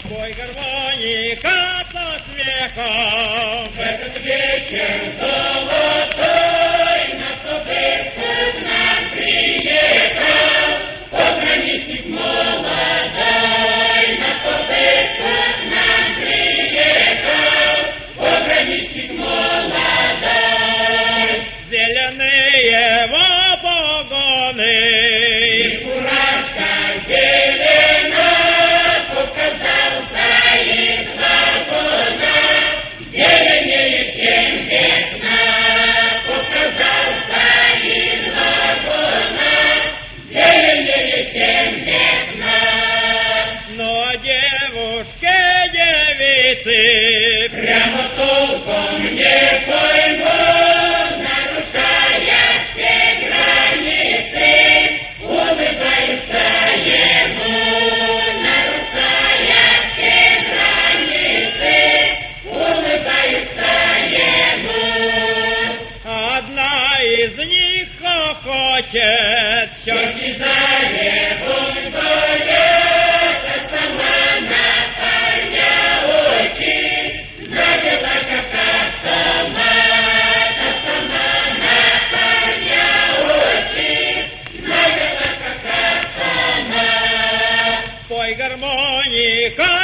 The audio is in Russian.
Бой гармоника со смехом. В этот вечер золотой наступивший к нам приехал пограничник молодой. Наступивший к нам приехал пограничник молодой. Зеленые его погоны. И фуражка зелена показался из вагона. Зеленее, чем весна, показался из вагона. Зеленее, чем весна. Но девушки-девицы Прямо толком не поймут, нарушая все границы, улыбаются ему, нарушая все границы, улыбаются ему. одна из них хохочет. Щеки заревом горят, а сама на парня очи, завела как автомат, а сама на парня очи, завела как автомат. Пой гармоника